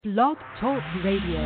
Blog Talk Radio.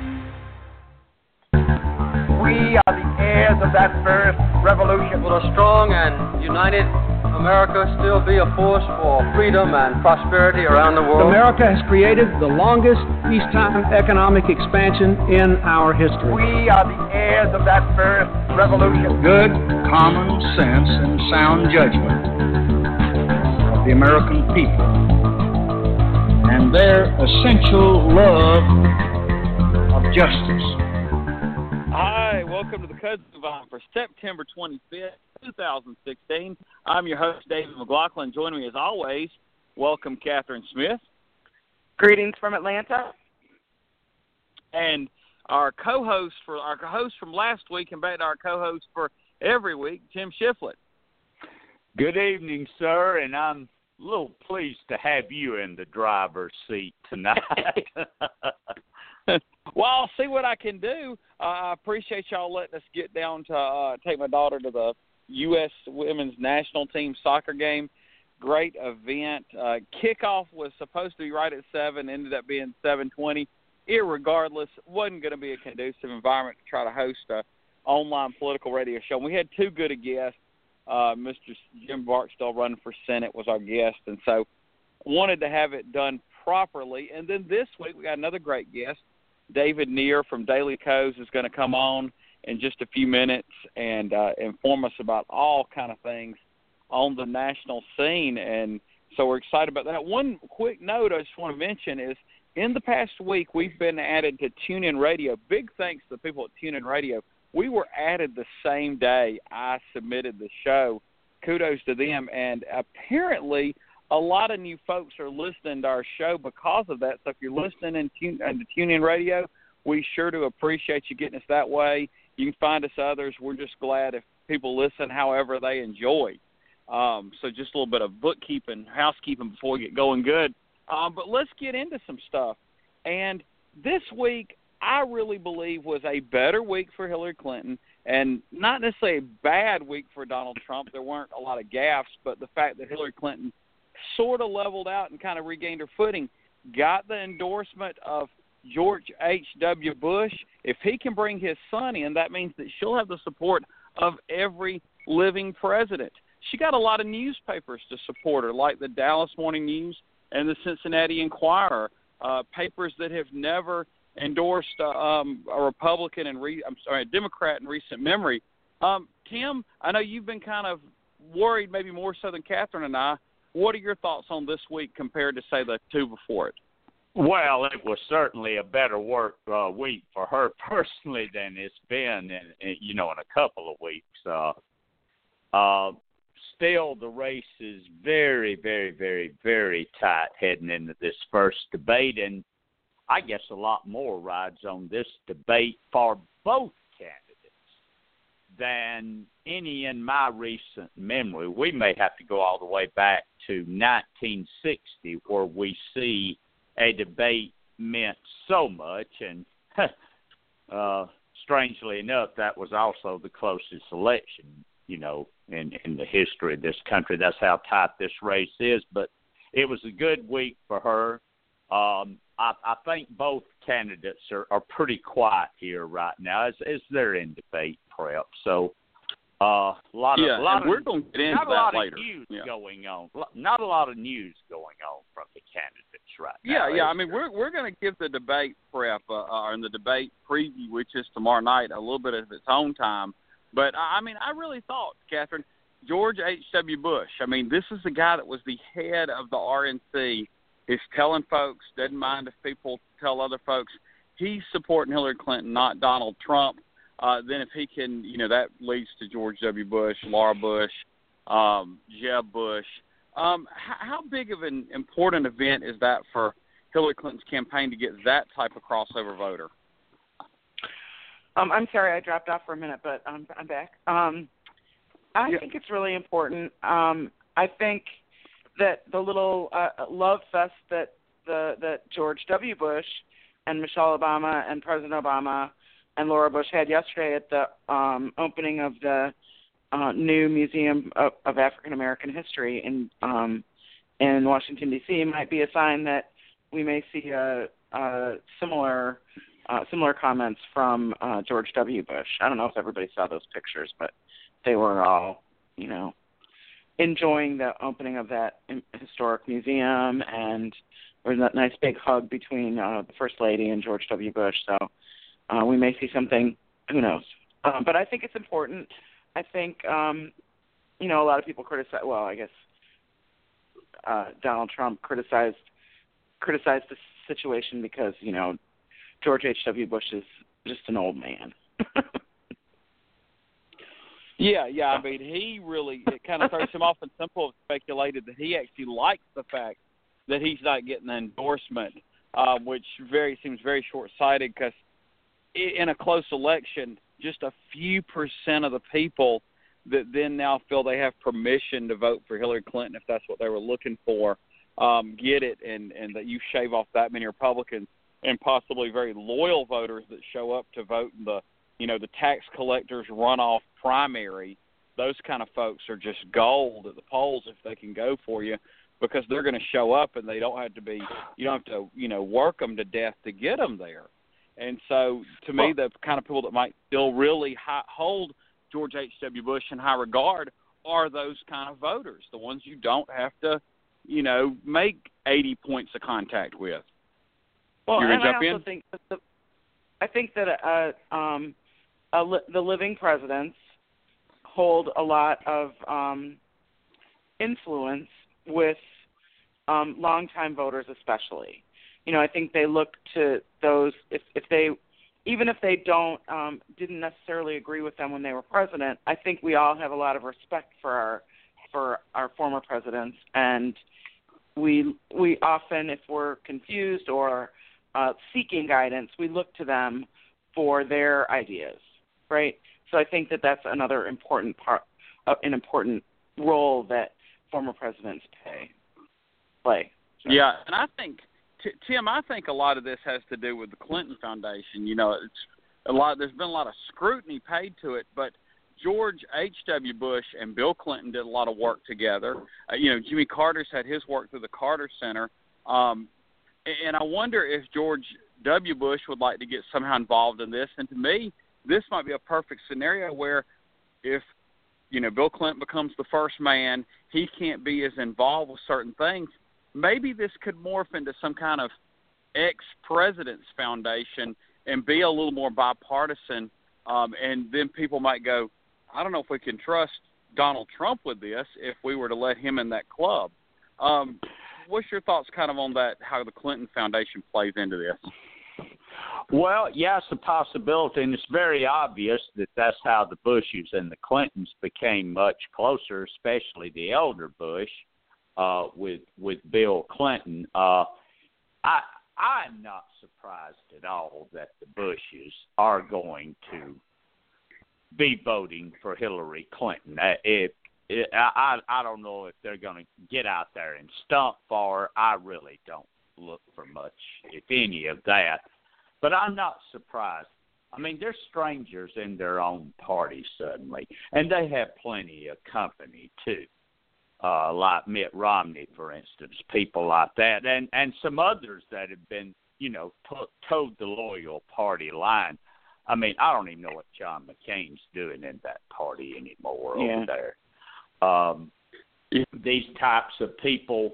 We are the heirs of that first revolution. Will a strong and united America still be a force for freedom and prosperity around the world? America has created the longest peacetime economic expansion in our history. We are the heirs of that first revolution. Good, common sense, and sound judgment of the American people and their essential love of justice. Hi, welcome to the Kudzu Vine for September 25th, 2016. I'm your host, David McLaughlin. Joining me as always, welcome Catherine Smith. Greetings from Atlanta. And our co-host from last week and back to our co-host for every week, Tim Shiflett. Good evening, sir, and I'm a little pleased to have you in the driver's seat tonight. Well, I'll see what I can do. I appreciate y'all letting us get down to take my daughter to the U.S. Women's National Team soccer game. Great event. Kickoff was supposed to be right at 7, ended up being 7:20. Irregardless, wasn't going to be a conducive environment to try to host an online political radio show. We had too good a guest. Mr. Jim Barksdale running for Senate was our guest, and so wanted to have it done properly. And then this week we got another great guest. David Neer from Daily Kos is going to come on in just a few minutes and inform us about all kind of things on the national scene. And so we're excited about that. One quick note I just want to mention is in the past week we've been added to TuneIn Radio. Big thanks to the people at TuneIn Radio. We were added the same day I submitted the show. Kudos to them. And apparently a lot of new folks are listening to our show because of that. So if you're listening to TuneIn Radio, we sure do appreciate you getting us that way. You can find us others. We're just glad if people listen however they enjoy. So just a little bit of housekeeping before we get going good. But let's get into some stuff. And this week, I really believe was a better week for Hillary Clinton and not necessarily a bad week for Donald Trump. There weren't a lot of gaffes, but the fact that Hillary Clinton sort of leveled out and kind of regained her footing, got the endorsement of George H.W. Bush. If he can bring his son in, that means that she'll have the support of every living president. She got a lot of newspapers to support her, like the Dallas Morning News and the Cincinnati Enquirer, papers that have never endorsed a Republican a Democrat in recent memory. Tim, I know you've been kind of worried, maybe more so than Catherine and I. What are your thoughts on this week compared to, say, the two before it? Well, it was certainly a better week for her personally than it's been in a couple of weeks. Still, the race is very, very, very, very tight heading into this first debate, and I guess a lot more rides on this debate for both candidates than any in my recent memory. We may have to go all the way back to 1960 where we see a debate meant so much, and strangely enough, that was also the closest election, in the history of this country. That's how tight this race is, but it was a good week for her. I think both candidates are pretty quiet here right now as they're in debate prep. So we're going to get into that later. Going on. Not a lot of news going on from the candidates right now. Yeah. I mean, we're going to give the debate prep and the debate preview, which is tomorrow night, a little bit of its own time. But I mean, I really thought, Catherine, George H.W. Bush. I mean, this is the guy that was the head of the RNC. Is telling folks, doesn't mind if people tell other folks, he's supporting Hillary Clinton, not Donald Trump. Then if he can, that leads to George W. Bush, Laura Bush, Jeb Bush. How big of an important event is that for Hillary Clinton's campaign to get that type of crossover voter? I'm sorry I dropped off for a minute, but I'm back. I think it's really important. I think that the little love fest that George W. Bush and Michelle Obama and President Obama and Laura Bush had yesterday at the opening of the new Museum of African American History in Washington, D.C. might be a sign that we may see a similar comments from George W. Bush. I don't know if everybody saw those pictures, but they were all, enjoying the opening of that historic museum, and there was that nice big hug between the First Lady and George W. Bush. So we may see something, who knows. But I think it's important. I think, a lot of people criticize, well, I guess Donald Trump criticized the situation because, George H.W. Bush is just an old man. Yeah. I mean, it kind of throws him off, and some people have speculated that he actually likes the fact that he's not getting an endorsement, which seems very short-sighted, because in a close election, just a few percent of the people that then now feel they have permission to vote for Hillary Clinton, if that's what they were looking for, get it, and that you shave off that many Republicans and possibly very loyal voters that show up to vote in the tax collectors runoff primary. Those kind of folks are just gold at the polls if they can go for you, because they're going to show up, and you don't have to work them to death to get them there. And so, to me, the kind of people that might still really hold George H.W. Bush in high regard are those kind of voters, the ones you don't have to, make 80 points of contact with. Well, You're and jump I also in? think that the living presidents hold a lot of influence with longtime voters, especially. I think they look to those if they didn't necessarily agree with them when they were president. I think we all have a lot of respect for our former presidents, and we often, if we're confused or seeking guidance, we look to them for their ideas, right? So I think that that's another important an important role that former presidents play. So. Yeah, and I think, Tim, a lot of this has to do with the Clinton Foundation. There's been a lot of scrutiny paid to it, but George H.W. Bush and Bill Clinton did a lot of work together. Jimmy Carter's had his work through the Carter Center. And I wonder if George W. Bush would like to get somehow involved in this. And to me, this might be a perfect scenario where if, Bill Clinton becomes the first man, he can't be as involved with certain things. Maybe this could morph into some kind of ex-president's foundation and be a little more bipartisan. And then people might go, I don't know if we can trust Donald Trump with this if we were to let him in that club. What's your thoughts kind of on that, how the Clinton Foundation plays into this? Well, yeah, it's a possibility, and it's very obvious that that's how the Bushes and the Clintons became much closer, especially the elder Bush with Bill Clinton. I'm not surprised at all that the Bushes are going to be voting for Hillary Clinton. I don't know if they're going to get out there and stump for her. I really don't look for much, if any, of that. But I'm not surprised. I mean, they're strangers in their own party suddenly, and they have plenty of company, too, like Mitt Romney, for instance, people like that, and some others that have been, towed the loyal party line. I mean, I don't even know what John McCain's doing in that party anymore over there. These types of people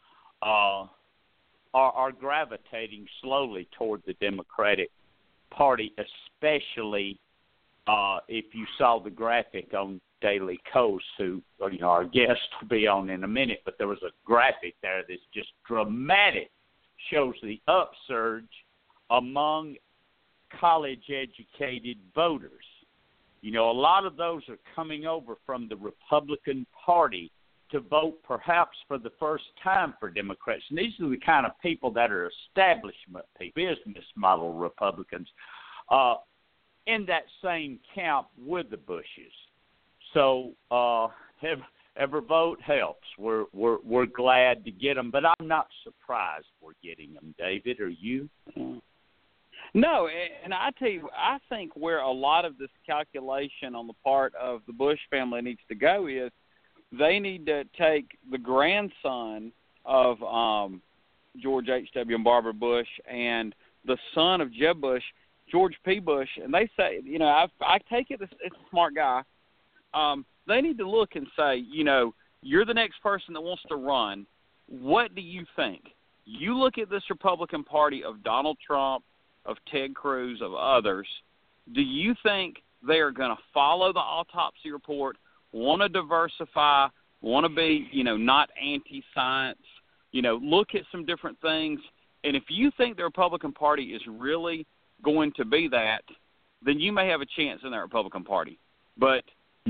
are gravitating slowly toward the Democratic Party, especially if you saw the graphic on Daily Kos, who our guest will be on in a minute, but there was a graphic there that's just dramatic, shows the upsurge among college-educated voters. A lot of those are coming over from the Republican Party to vote perhaps for the first time for Democrats. And these are the kind of people that are establishment people, business model Republicans, in that same camp with the Bushes. So every vote helps. We're glad to get them, but I'm not surprised we're getting them. David, are you? No, and I tell you, I think where a lot of this calculation on the part of the Bush family needs to go is they need to take the grandson of George H.W. and Barbara Bush and the son of Jeb Bush, George P. Bush, and they say, I take it it's a smart guy. They need to look and say, you're the next person that wants to run. What do you think? You look at this Republican Party of Donald Trump, of Ted Cruz, of others. Do you think they are going to follow the autopsy report, want to diversify, want to be, not anti-science, look at some different things? And if you think the Republican Party is really going to be that, then you may have a chance in that Republican Party. But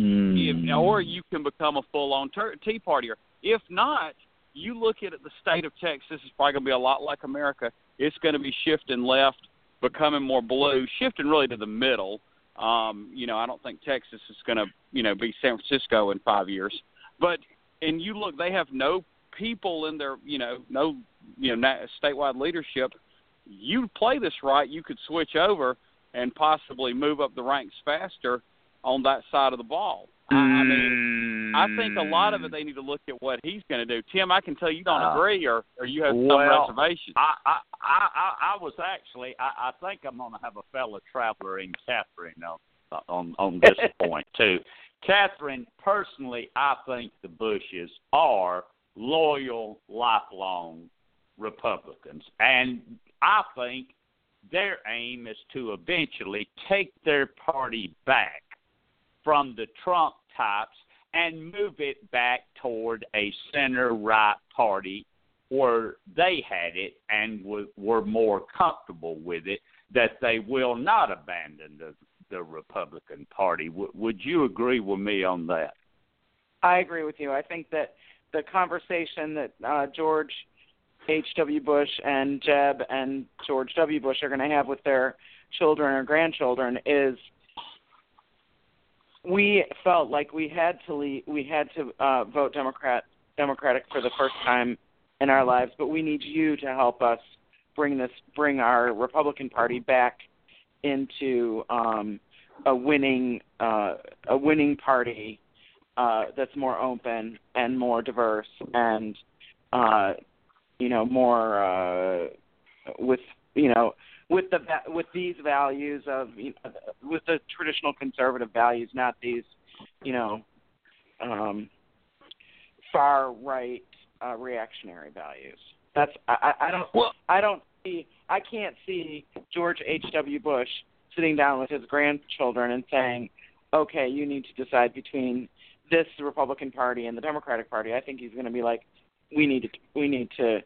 or you can become a full-on Tea Partier. If not, you look at the state of Texas, it's probably going to be a lot like America. It's going to be shifting left, becoming more blue, shifting really to the middle. I don't think Texas is going to, be San Francisco in 5 years. And you look, they have no people in their, statewide leadership. You play this right, you could switch over and possibly move up the ranks faster on that side of the ball. I think a lot of it they need to look at what he's going to do. Tim, I can tell you don't agree, or you have some reservations. I was actually. I think I'm going to have a fellow traveler in Catherine on this point too. Catherine, personally, I think the Bushes are loyal, lifelong Republicans, and I think their aim is to eventually take their party back from the Trump types and move it back toward a center-right party where they had it and were more comfortable with it, that they will not abandon the Republican Party. Would you agree with me on that? I agree with you. I think that the conversation that George H.W. Bush and Jeb and George W. Bush are going to have with their children or grandchildren is, we felt like we had to vote Democratic for the first time in our lives, but we need you to help us bring our Republican Party back into a winning party that's more open and more diverse and more with these values of with the traditional conservative values, not these far right reactionary values. That's I can't see George H.W. Bush sitting down with his grandchildren and saying, okay, you need to decide between this Republican Party and the Democratic Party. I think he's going to be like, we need to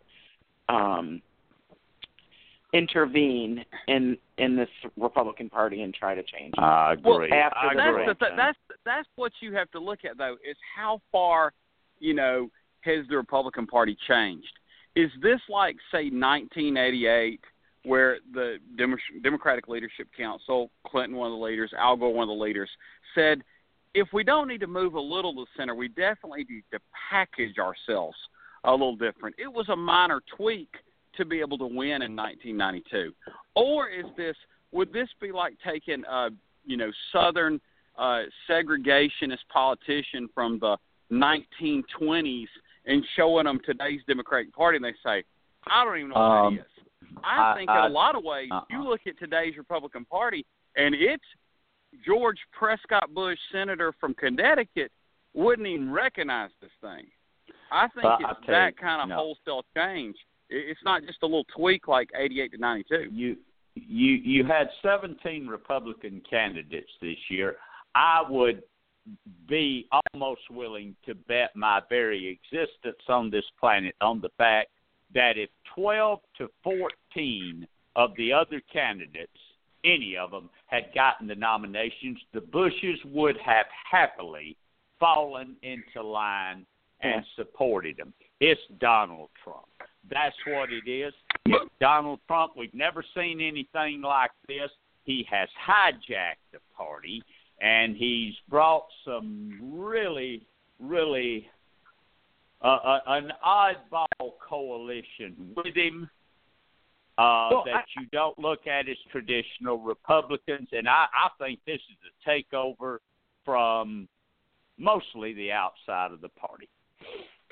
intervene in this Republican Party and try to change it. I agree. That's what you have to look at, though, is how far, has the Republican Party changed? Is this like, say, 1988, where the Democratic Leadership Council, Clinton, one of the leaders, Al Gore, one of the leaders, said, if we don't need to move a little to the center, we definitely need to package ourselves a little different. It was a minor tweak to be able to win in 1992. Or would this be like taking Southern segregationist politician from the 1920s and showing them today's Democratic Party, and they say, I don't even know what that is. I think in a lot of ways, you look at today's Republican Party, and it's George Prescott Bush, senator from Connecticut, wouldn't even recognize this thing. I think it's that kind of wholesale change. It's not just a little tweak like 88 to 92. You had 17 Republican candidates this year. I would be almost willing to bet my very existence on this planet on the fact that if 12 to 14 of the other candidates, any of them, had gotten the nominations, the Bushes would have happily fallen into line and supported them. It's Donald Trump. That's what it is. It's Donald Trump. We've never seen anything like this. He has hijacked the party, and he's brought some really, really an oddball coalition with him that you don't look at as traditional Republicans. And I think this is a takeover from mostly the outside of the party.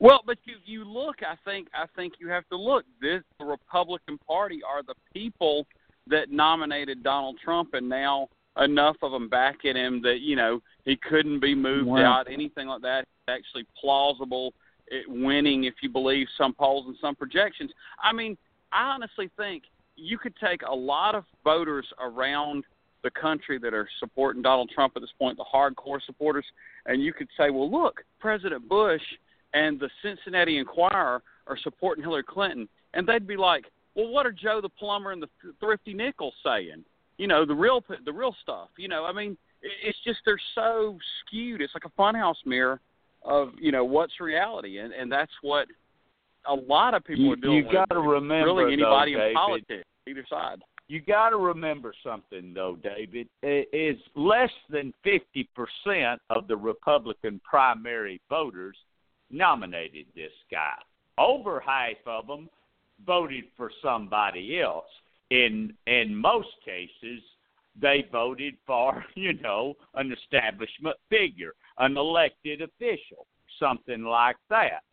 Well, but you look. I think you have to look. The Republican Party are the people that nominated Donald Trump, and now enough of them backing him that he couldn't be moved out, anything like that. It's actually plausible at winning if you believe some polls and some projections. I mean, I honestly think you could take a lot of voters around the country that are supporting Donald Trump at this point, the hardcore supporters, and you could say, well, look, President Bush and the Cincinnati Enquirer are supporting Hillary Clinton, and they'd be like, well, what are Joe the plumber and the Thrifty Nickel saying? The real stuff. I mean, it's just they're so skewed. It's like a funhouse mirror of what's reality, and that's what a lot of people are doing. You got to remember, really anybody though, in politics, either side. You got to remember something, though, David. Is less than 50% of the Republican primary voters nominated this guy. Over half of them voted for somebody else. In most cases, they voted for, an establishment figure, an elected official, something like that.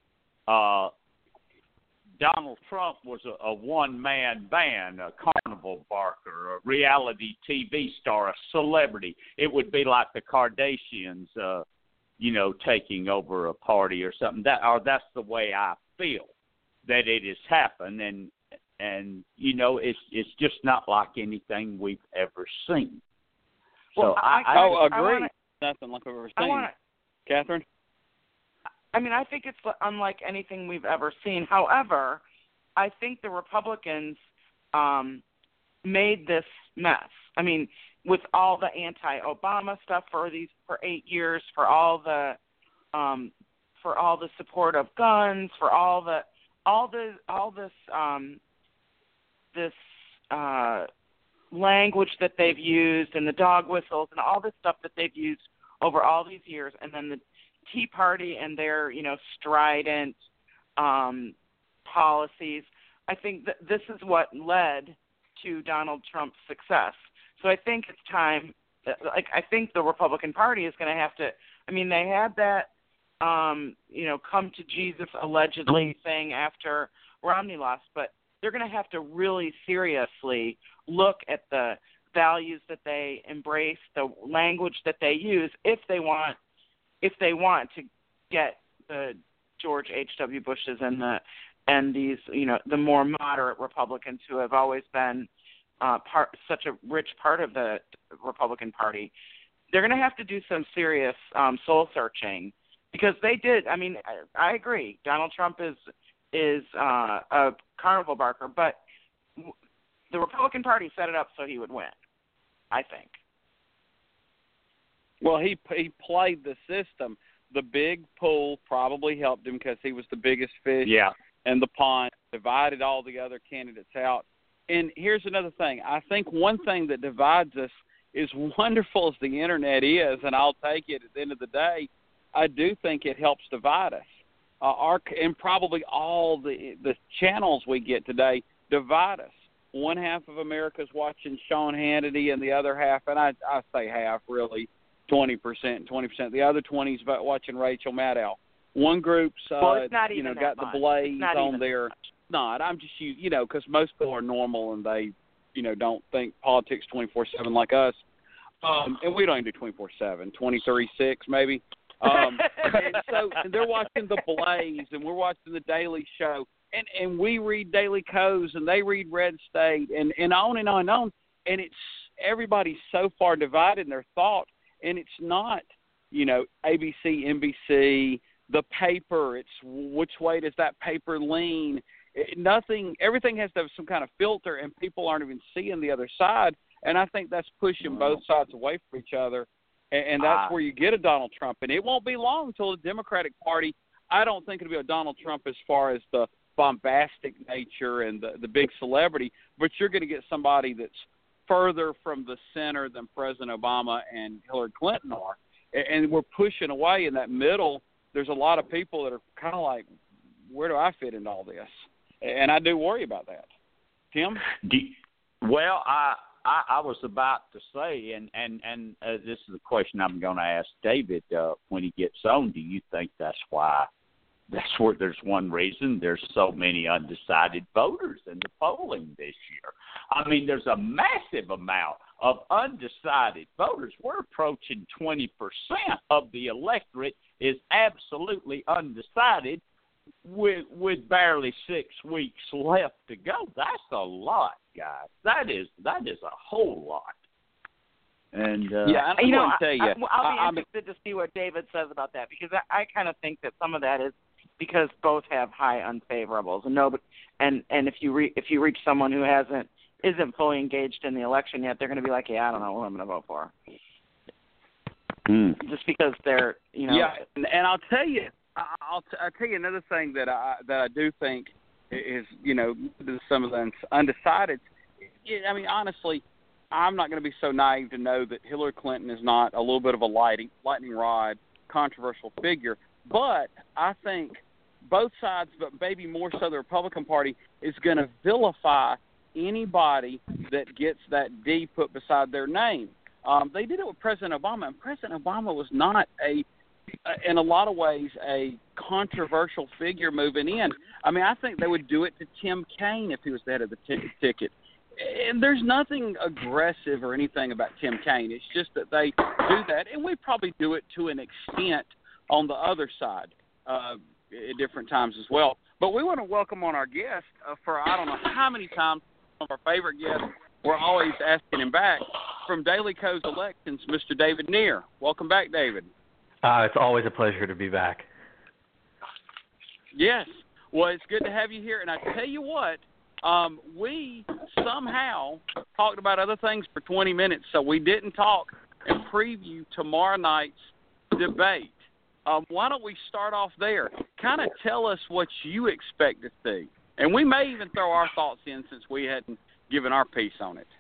Donald Trump was a one-man band, a carnival barker, a reality TV star, a celebrity. It would be like the Kardashians, taking over a party or something. That's the way I feel that it has happened, and it's just not like anything we've ever seen. Well, so I agree. Nothing like we've ever seen. Catherine? I mean, I think it's unlike anything we've ever seen. However, I think the Republicans made this mess. I mean, with all the anti-Obama stuff for 8 years, for all the support of guns, for this language that they've used, and the dog whistles, and all this stuff that they've used over all these years, and then the Tea Party and their, strident policies. I think that this is what led to Donald Trump's success. So I think it's time. I think the Republican Party is going to have to. I mean, they had that, come to Jesus allegedly thing after Romney lost, but they're going to have to really seriously look at the values that they embrace, the language that they use, if they want to get the George H.W. Bushes and these, the more moderate Republicans who have always been such a rich part of the Republican Party, they're going to have to do some serious soul searching, because they did. I mean, I agree. Donald Trump is a carnival barker, but the Republican Party set it up so he would win, I think. Well, he played the system. The big pool probably helped him because he was the biggest fish in the pond, divided all the other candidates out. And here's another thing. I think one thing that divides us, as wonderful as the Internet is, and I'll take it at the end of the day, I do think it helps divide us. And probably all the channels we get today divide us. One half of America's watching Sean Hannity, and the other half, and I say half really, 20%. The other 20's about watching Rachel Maddow. One group's it's not even got that the Blaze on there. Not. I'm just because most people are normal and they don't think politics 24/7 like us. And we don't even do 24/7, 23/6 maybe. And so they're watching the Blaze, and we're watching the Daily Show, and we read Daily Kos, and they read Red State, and on and on and on. And it's everybody's so far divided in their thought. And it's not, ABC, NBC, the paper. It's which way does that paper lean? Everything has to have some kind of filter, and people aren't even seeing the other side. And I think that's pushing both sides away from each other. And that's where you get a Donald Trump. And it won't be long until the Democratic Party, I don't think it'll be a Donald Trump as far as the bombastic nature and the big celebrity, but you're going to get somebody that's further from the center than President Obama and Hillary Clinton are. And we're pushing away in that middle. There's a lot of people that are kind of like, where do I fit into all this? And I do worry about that. Tim? Well, I was about to say, and this is the question I'm going to ask David when he gets on. Do you think that's why there's one reason there's so many undecided voters in the polling this year. I mean, there's a massive amount of undecided voters. We're approaching 20% of the electorate is absolutely undecided with barely 6 weeks left to go. That's a lot, guys. That is a whole lot. And yeah, I want to tell you, I'll be interested to see what David says about that, because I kind of think that some of that is because both have high unfavorables, and if you reach someone who isn't fully engaged in the election yet, they're going to be like, yeah, I don't know who I'm going to vote for, just because they're Yeah, and I'll tell you, I'll tell you another thing that I do think is some of the undecideds. I mean, honestly, I'm not going to be so naive to know that Hillary Clinton is not a little bit of a lightning rod, controversial figure. But I think both sides, but maybe more so the Republican Party, is going to vilify anybody that gets that D put beside their name. They did it with President Obama, and President Obama was not in a lot of ways, a controversial figure moving in. I mean, I think they would do it to Tim Kaine if he was the head of the ticket. And there's nothing aggressive or anything about Tim Kaine. It's just that they do that, and we probably do it to an extent on the other side at different times as well. But we want to welcome on our guest for I don't know how many times, one of our favorite guests. We're always asking him back, from Daily Kos Elections, Mr. David Neer. Welcome back, David. It's always a pleasure to be back. Yes. Well, it's good to have you here. And I tell you what, we somehow talked about other things for 20 minutes, so we didn't talk and preview tomorrow night's debate. Why don't we start off there? Kind of tell us what you expect to see. And we may even throw our thoughts in since we hadn't given our piece on it.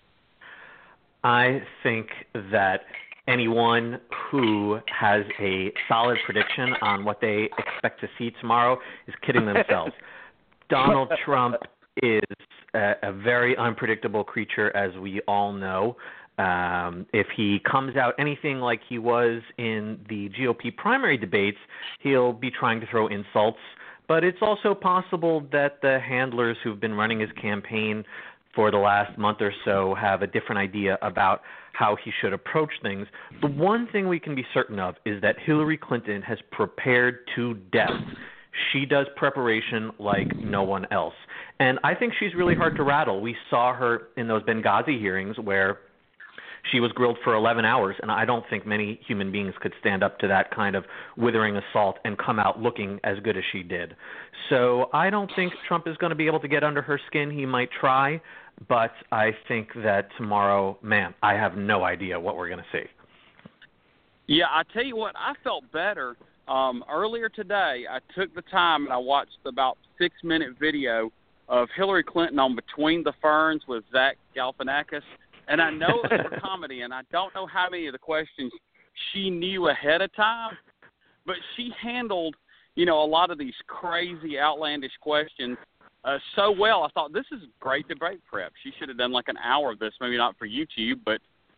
I think that anyone who has a solid prediction on what they expect to see tomorrow is kidding themselves. Donald Trump is a very unpredictable creature, as we all know. If he comes out anything like he was in the GOP primary debates, he'll be trying to throw insults. But it's also possible that the handlers who've been running his campaign for the last month or so have a different idea about how he should approach things. The one thing we can be certain of is that Hillary Clinton has prepared to death. She does preparation like no one else. And I think she's really hard to rattle. We saw her in those Benghazi hearings where she was grilled for 11 hours, and I don't think many human beings could stand up to that kind of withering assault and come out looking as good as she did. So I don't think Trump is going to be able to get under her skin. He might try, but I think that tomorrow, man, I have no idea what we're going to see. Yeah, I tell you what, I felt better. Earlier today, I took the time and I watched about 6-minute video of Hillary Clinton on Between the Ferns with Zach Galifianakis. And I know it was for comedy, and I don't know how many of the questions she knew ahead of time, but she handled, a lot of these crazy, outlandish questions so well. I thought, this is great debate prep. She should have done like an hour of this, maybe not for YouTube, but,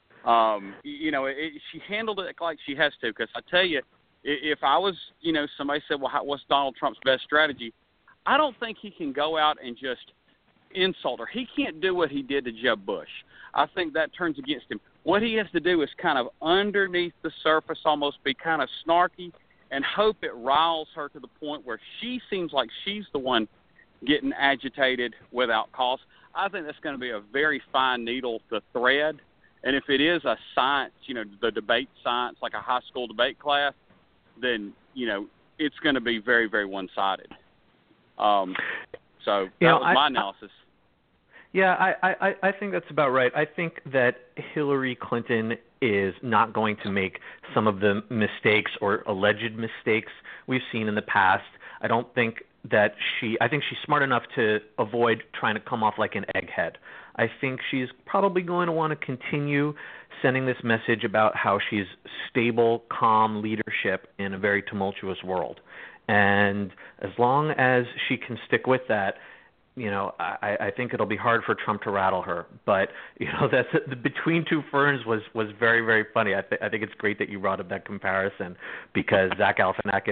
she handled it like she has to. Because I tell you, if I was, somebody said, well, what's Donald Trump's best strategy? I don't think he can go out and just insult her. He can't do what he did to Jeb Bush. I think that turns against him. What he has to do is kind of underneath the surface almost be kind of snarky and hope it riles her to the point where she seems like she's the one getting agitated without cause. I think that's going to be a very fine needle to thread. And if it is a science, the debate science, like a high school debate class, then, it's going to be very, very one-sided. So that was my analysis. Yeah, I think that's about right. I think that Hillary Clinton is not going to make some of the mistakes or alleged mistakes we've seen in the past. I think she's smart enough to avoid trying to come off like an egghead. I think she's probably going to want to continue sending this message about how she's stable, calm leadership in a very tumultuous world. And as long as she can stick with that, I think it'll be hard for Trump to rattle her. But, that's the Between Two Ferns was very, very funny. I think it's great that you brought up that comparison because Zach Galifianakis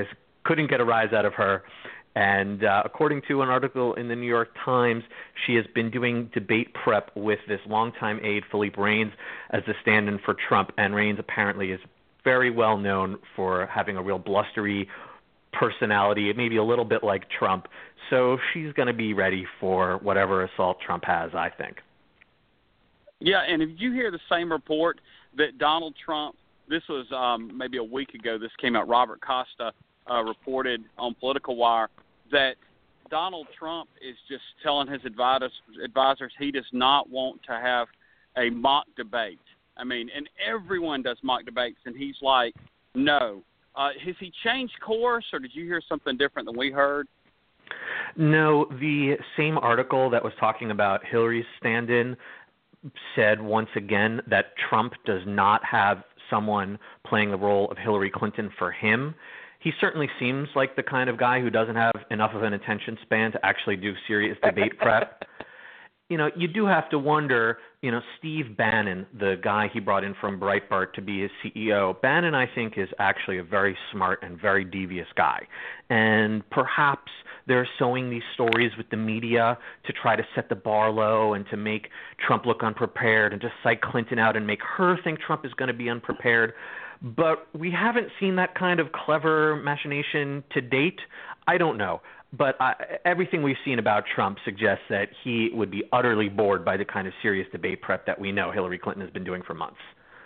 couldn't get a rise out of her. And according to an article in the New York Times, she has been doing debate prep with this longtime aide, Philippe Reines, as the stand-in for Trump. And Reines apparently is very well known for having a real blustery personality, maybe a little bit like Trump. So she's going to be ready for whatever assault Trump has, I think. Yeah, and did you hear the same report that Donald Trump, this was maybe a week ago, this came out, Robert Costa reported on Political Wire, that Donald Trump is just telling his advisors he does not want to have a mock debate. I mean, and everyone does mock debates, and he's like, no. Has he changed course, or did you hear something different than we heard? No, the same article that was talking about Hillary's stand-in said once again that Trump does not have someone playing the role of Hillary Clinton for him. He certainly seems like the kind of guy who doesn't have enough of an attention span to actually do serious debate prep. You know, you do have to wonder, Steve Bannon, the guy he brought in from Breitbart to be his CEO, Bannon, I think, is actually a very smart and very devious guy. And perhaps they're sowing these stories with the media to try to set the bar low and to make Trump look unprepared and to psych Clinton out and make her think Trump is going to be unprepared. But we haven't seen that kind of clever machination to date. I don't know. But everything we've seen about Trump suggests that he would be utterly bored by the kind of serious debate prep that we know Hillary Clinton has been doing for months.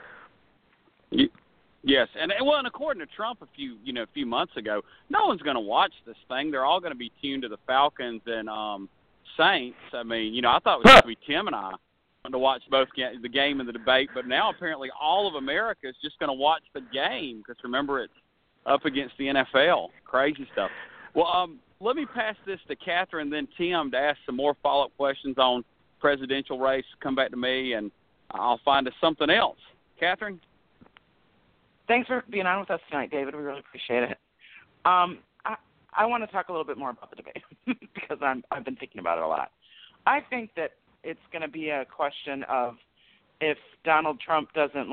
Yes, and according to Trump a few months ago, no one's going to watch this thing. They're all going to be tuned to the Falcons and Saints. I mean, I thought it was going to be Tim and I to watch both the game and the debate, but now apparently all of America is just going to watch the game because remember it's up against the NFL. Crazy stuff. Well, let me pass this to Catherine, then Tim to ask some more follow-up questions on presidential race. Come back to me, and I'll find us something else. Catherine? Thanks for being on with us tonight, David. We really appreciate it. I want to talk a little bit more about the debate because I've been thinking about it a lot. I think that it's going to be a question of if Donald Trump doesn't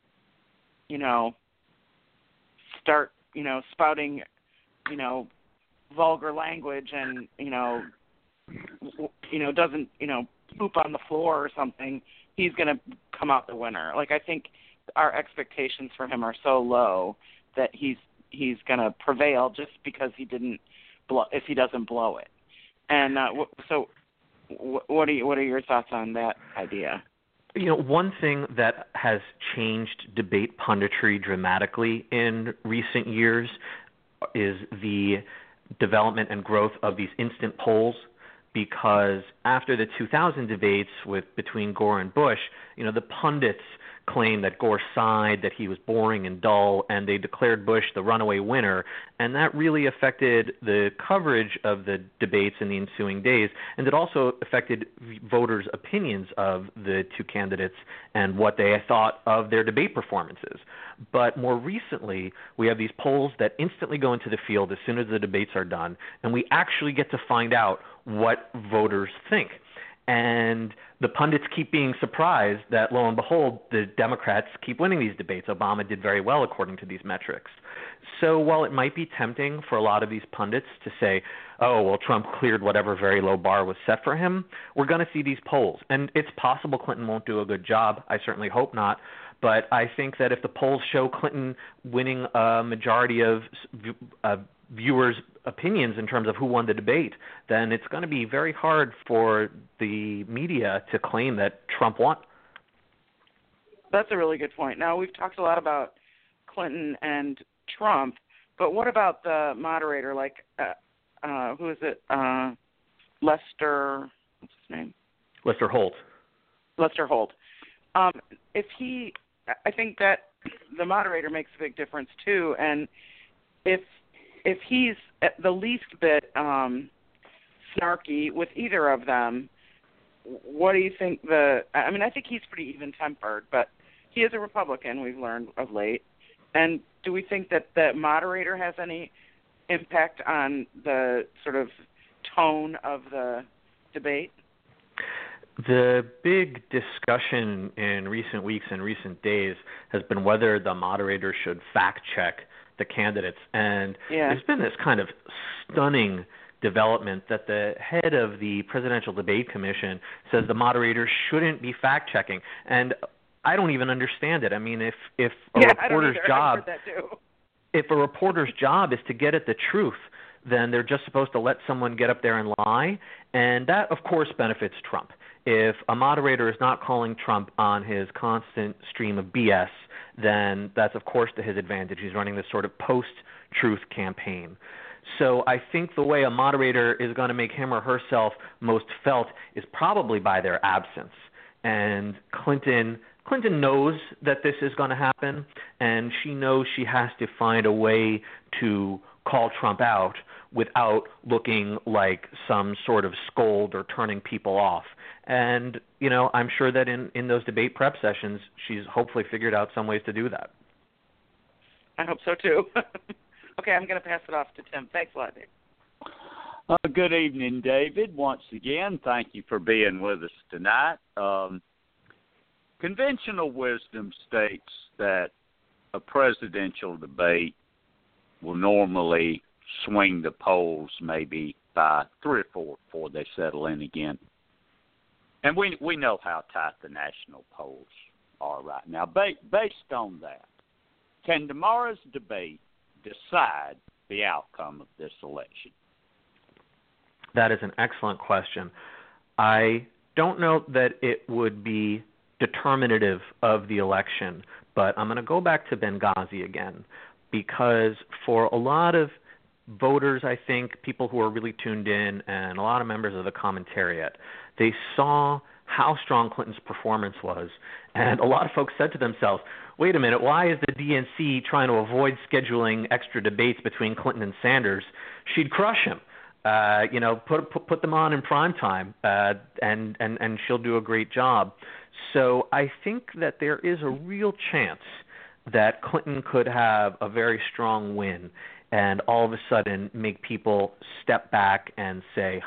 start, spouting, vulgar language and, doesn't, poop on the floor or something, he's going to come out the winner. Like, I think our expectations for him are so low that he's going to prevail just because if he doesn't blow it. And so what are your thoughts on that idea? One thing that has changed debate punditry dramatically in recent years is the development and growth of these instant polls, because after the 2000 debates between Gore and Bush, the pundits claimed that Gore sighed, that he was boring and dull, and they declared Bush the runaway winner, and that really affected the coverage of the debates in the ensuing days, and it also affected voters' opinions of the two candidates and what they thought of their debate performances. But more recently, we have these polls that instantly go into the field as soon as the debates are done, and we actually get to find out what voters think. And the pundits keep being surprised that, lo and behold, the Democrats keep winning these debates. Obama did very well according to these metrics. So while it might be tempting for a lot of these pundits to say, oh, well, Trump cleared whatever very low bar was set for him, we're going to see these polls. And it's possible Clinton won't do a good job. I certainly hope not. But I think that if the polls show Clinton winning a majority of viewers' opinions in terms of who won the debate, then it's going to be very hard for the media to claim that Trump won. That's a really good point. Now, we've talked a lot about Clinton and Trump, but what about the moderator, who is it, Lester, what's his name? Lester Holt. Lester Holt. I think that the moderator makes a big difference too, and if he's at the least bit snarky with either of them, what do you think I think he's pretty even-tempered, but he is a Republican, we've learned of late. And do we think that the moderator has any impact on the sort of tone of the debate? The big discussion in recent weeks and recent days has been whether the moderator should fact-check the candidates. And there's been this kind of stunning development that the head of the Presidential Debate Commission says the moderators shouldn't be fact-checking. And I don't even understand it. I mean, if a reporter's job, if a reporter's job is to get at the truth, then they're just supposed to let someone get up there and lie. And that, of course, benefits Trump. If a moderator is not calling Trump on his constant stream of BS, then that's, of course, to his advantage. He's running this sort of post-truth campaign. So I think the way a moderator is going to make him or herself most felt is probably by their absence. And Clinton knows that this is going to happen, and she knows she has to find a way to call Trump out without looking like some sort of scold or turning people off. And, you know, I'm sure that in those debate prep sessions, she's hopefully figured out some ways to do that. I hope so, too. Okay, I'm going to pass it off to Tim. Thanks a lot, Dave. Good evening, David. Once again, thank you for being with us tonight. Conventional wisdom states that a presidential debate will normally swing the polls maybe by 3 or 4 before they settle in again. And we know how tight the national polls are right now. Based on that, can tomorrow's debate decide the outcome of this election? That is an excellent question. I don't know that it would be determinative of the election, but I'm going to go back to Benghazi again, because for a lot of voters, I think, people who are really tuned in, and a lot of members of the commentariat, they saw how strong Clinton's performance was, and a lot of folks said to themselves, wait a minute, why is the DNC trying to avoid scheduling extra debates between Clinton and Sanders? She'd crush him. Put them on in prime time, and she'll do a great job. So I think that there is a real chance that Clinton could have a very strong win and all of a sudden make people step back and say,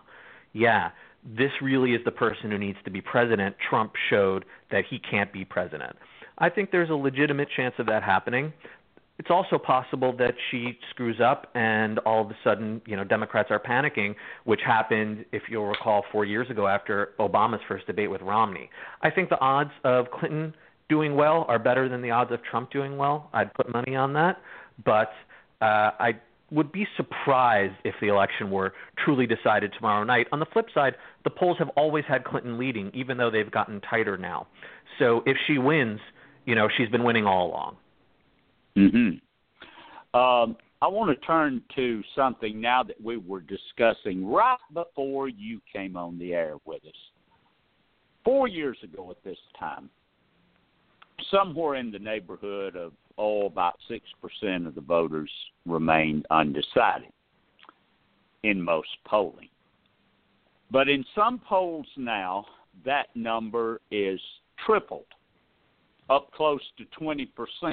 this really is the person who needs to be president. Trump showed that he can't be president. I think there's a legitimate chance of that happening. It's also possible that she screws up and all of a sudden, Democrats are panicking, which happened, if you'll recall, 4 years ago after Obama's first debate with Romney. I think the odds of Clinton doing well are better than the odds of Trump doing well. I'd put money on that. But I would be surprised if the election were truly decided tomorrow night. On the flip side, the polls have always had Clinton leading, even though they've gotten tighter now. So if she wins, she's been winning all along. Mm-hmm. I want to turn to something now that we were discussing right before you came on the air with us. 4 years ago at this time, somewhere in the neighborhood of, about 6% of the voters remained undecided in most polling. But in some polls now, that number is tripled, up close to 20%.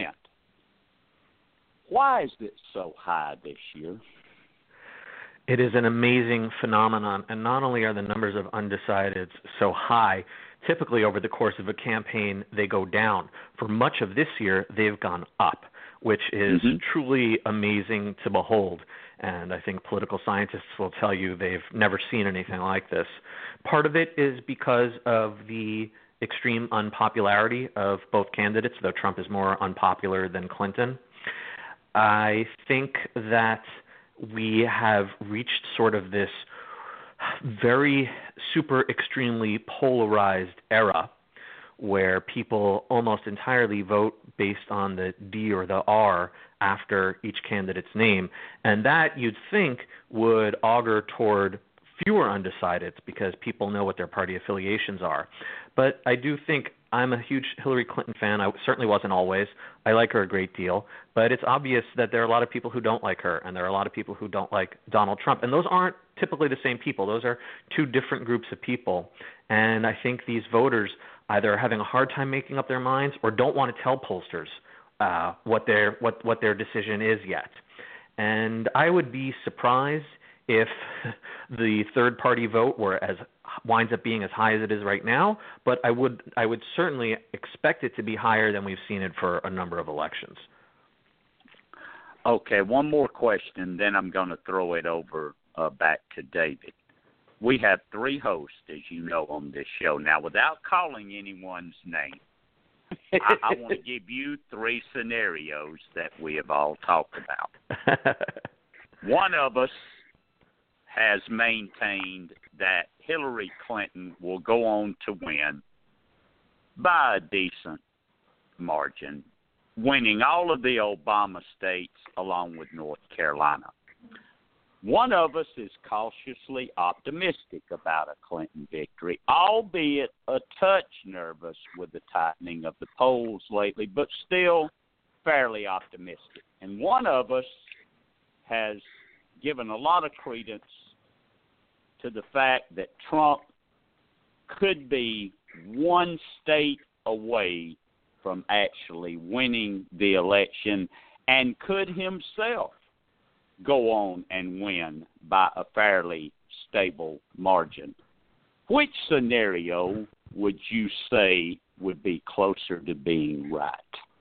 Why is it so high this year? It is an amazing phenomenon, and not only are the numbers of undecideds so high, typically over the course of a campaign they go down. For much of this year, they've gone up, which is truly amazing to behold. And I think political scientists will tell you they've never seen anything like this. Part of it is because of the extreme unpopularity of both candidates, though Trump is more unpopular than Clinton. I think that we have reached sort of this very super extremely polarized era where people almost entirely vote based on the D or the R after each candidate's name. And that, you'd think, would augur toward fewer undecideds because people know what their party affiliations are. But I do think I'm a huge Hillary Clinton fan. I certainly wasn't always. I like her a great deal. But it's obvious that there are a lot of people who don't like her, and there are a lot of people who don't like Donald Trump. And those aren't typically the same people. Those are two different groups of people. And I think these voters either are having a hard time making up their minds or don't want to tell pollsters what their decision is yet. And I would be surprised if the third-party vote winds up being as high as it is right now, but I would certainly expect it to be higher than we've seen it for a number of elections. Okay, one more question, then I'm going to throw it over back to David. We have 3 hosts, as you know, on this show. Now, without calling anyone's name, I want to give you 3 scenarios that we have all talked about. One of us has maintained that Hillary Clinton will go on to win by a decent margin, winning all of the Obama states along with North Carolina. One of us is cautiously optimistic about a Clinton victory, albeit a touch nervous with the tightening of the polls lately, but still fairly optimistic. And one of us has given a lot of credence to the fact that Trump could be one state away from actually winning the election and could himself go on and win by a fairly stable margin. Which scenario would you say would be closer to being right?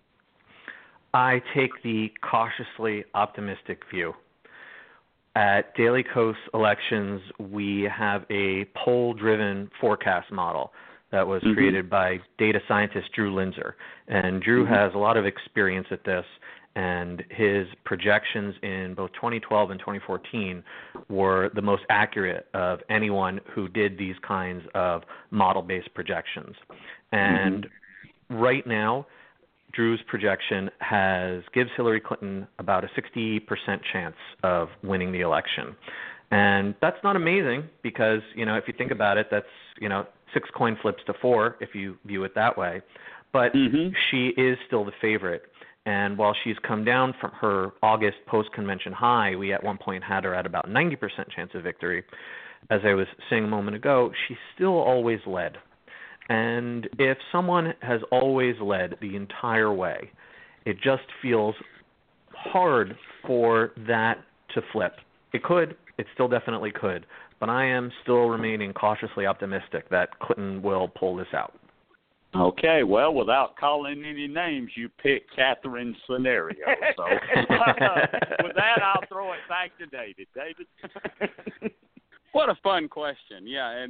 I take the cautiously optimistic view. At Daily Kos Elections, we have a poll-driven forecast model that was created by data scientist Drew Linzer. And Drew has a lot of experience at this, and his projections in both 2012 and 2014 were the most accurate of anyone who did these kinds of model-based projections. And right now, Drew's projection gives Hillary Clinton about a 60% chance of winning the election. And that's not amazing because, if you think about it, that's, 6 coin flips to 4 if you view it that way. But she is still the favorite. And while she's come down from her August post-convention high, we at one point had her at about 90% chance of victory. As I was saying a moment ago, she still always led. And if someone has always led the entire way, it just feels hard for that to flip. It could. It still definitely could. But I am still remaining cautiously optimistic that Clinton will pull this out. Okay, well, without calling any names, you picked Catherine's scenario. So with that, I'll throw it back to David. David? What a fun question. Yeah, and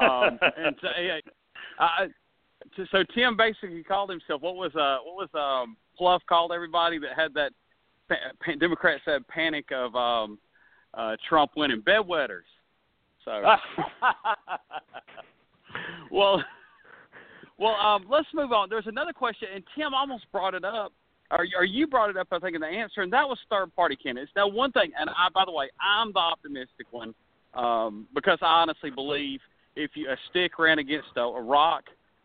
so Tim basically called himself, what was Pluff called everybody that had that Democrats said panic of Trump winning? Bedwetters. So well, let's move on. There's another question, and Tim almost brought it up, or you brought it up, I think, in the answer, and that was third-party candidates. Now, one thing, and by the way, I'm the optimistic one because I honestly believe if a stick ran against a rock,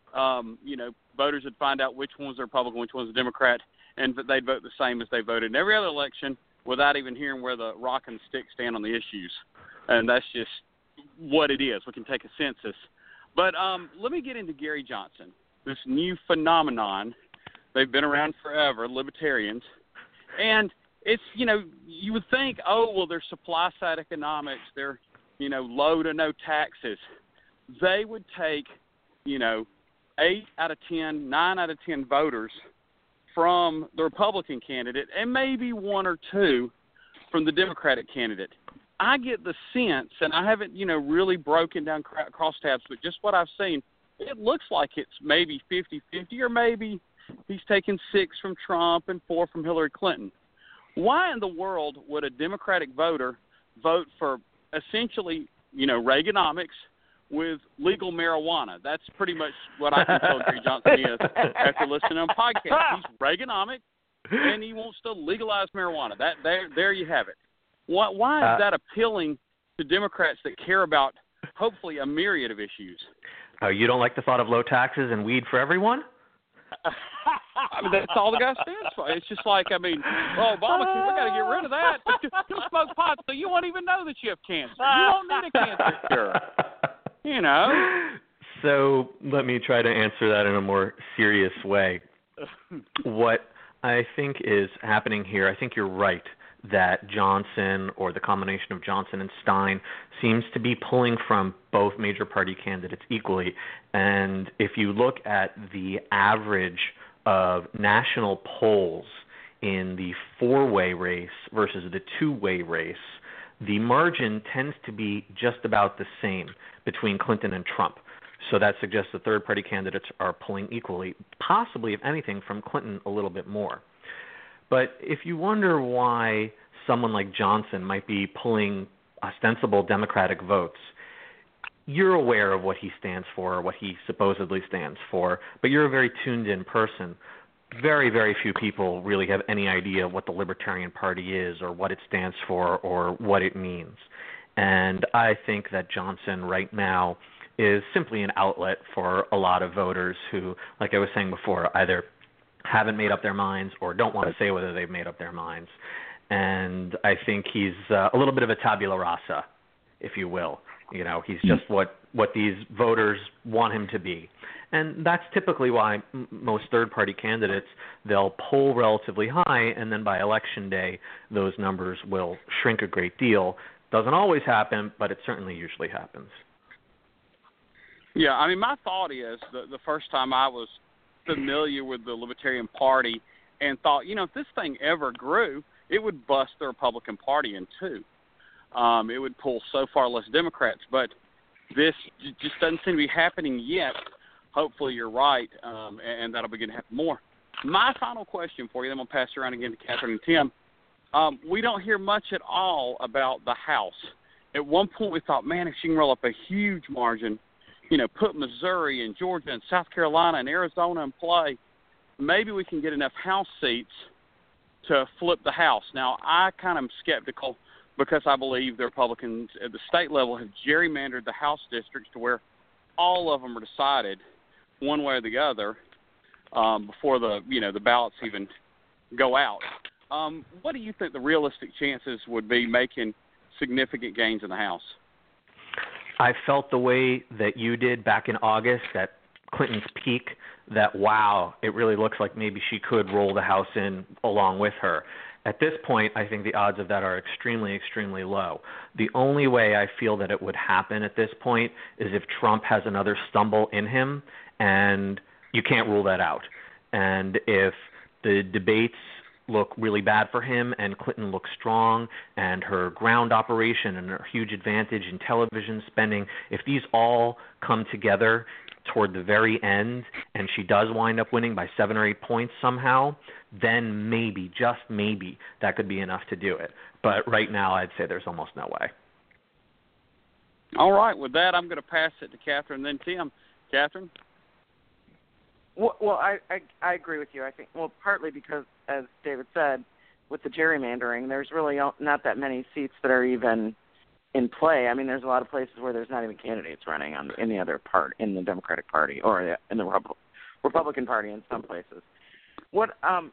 voters would find out which one's a Republican, which one's a Democrat, and they'd vote the same as they voted in every other election without even hearing where the rock and stick stand on the issues. And that's just what it is. We can take a census. But let me get into Gary Johnson, this new phenomenon. They've been around forever, libertarians. And it's, you would think, they're supply-side economics. They're, low to no taxes. They would take, 8 out of 10, 9 out of 10 voters from the Republican candidate and maybe 1 or 2 from the Democratic candidate. I get the sense, and I haven't, really broken down crosstabs, but just what I've seen, it looks like it's maybe 50-50, or maybe he's taken 6 from Trump and 4 from Hillary Clinton. Why in the world would a Democratic voter vote for essentially, Reaganomics with legal marijuana? That's pretty much what I can tell Gary Johnson is after listening to a podcast. He's Reaganomic, and he wants to legalize marijuana. There you have it. Why is that appealing to Democrats that care about, hopefully, a myriad of issues? You don't like the thought of low taxes and weed for everyone? I mean, that's all the guy stands for. It's just like, Obamacare, we got to get rid of that. But you smoke pot, so you won't even know that you have cancer. You won't need a cancer cure. So let me try to answer that in a more serious way. What I think is happening here, I think you're right that Johnson, or the combination of Johnson and Stein, seems to be pulling from both major party candidates equally. And if you look at the average of national polls in the four-way race versus the two-way race, the margin tends to be just about the same between Clinton and Trump. So that suggests the third-party candidates are pulling equally, possibly, if anything, from Clinton a little bit more. But if you wonder why someone like Johnson might be pulling ostensible Democratic votes, you're aware of what he stands for, or what he supposedly stands for, but you're a very tuned-in person. Very, very few people really have any idea what the Libertarian Party is or what it stands for or what it means. And I think that Johnson right now is simply an outlet for a lot of voters who, like I was saying before, either haven't made up their minds or don't want to say whether they've made up their minds. And I think he's a little bit of a tabula rasa, if you will. You know, he's just what these voters want him to be. And that's typically why most third-party candidates, they'll poll relatively high, and then by Election Day, those numbers will shrink a great deal. Doesn't always happen, but it certainly usually happens. Yeah, I mean, my thought is the first time I was familiar with the Libertarian Party and thought, you know, if this thing ever grew, it would bust the Republican Party in two. It would pull so far less Democrats, but this just doesn't seem to be happening yet. Hopefully you're right, and that'll begin to happen more. My final question for you, then we'll pass it around again to Catherine and Tim. We don't hear much at all about the House. At one point we thought, man, if she can roll up a huge margin, you know, put Missouri and Georgia and South Carolina and Arizona in play, maybe we can get enough House seats to flip the House. Now, I kind of am skeptical because I believe the Republicans at the state level have gerrymandered the House districts to where all of them are decided one way or the other before the ballots even go out. What do you think the realistic chances would be making significant gains in the House? I felt the way that you did back in August at Clinton's peak, that, wow, it really looks like maybe she could roll the House in along with her. At this point, I think the odds of that are extremely, extremely low. The only way I feel that it would happen at this point is if Trump has another stumble in him, and you can't rule that out. And if the debates look really bad for him and Clinton looks strong and her ground operation and her huge advantage in television spending, if these all come together toward the very end and she does wind up winning by 7 or 8 points somehow, then maybe, just maybe, that could be enough to do it. But right now I'd say there's almost no way. All right. With that, I'm going to pass it to Catherine and then Tim. Catherine? Well, I agree with you. I think, well, partly because, as David said, with the gerrymandering, there's really not that many seats that are even in play. I mean, there's a lot of places where there's not even candidates running in the other part, in the Democratic Party or in the Republican Party in some places. What about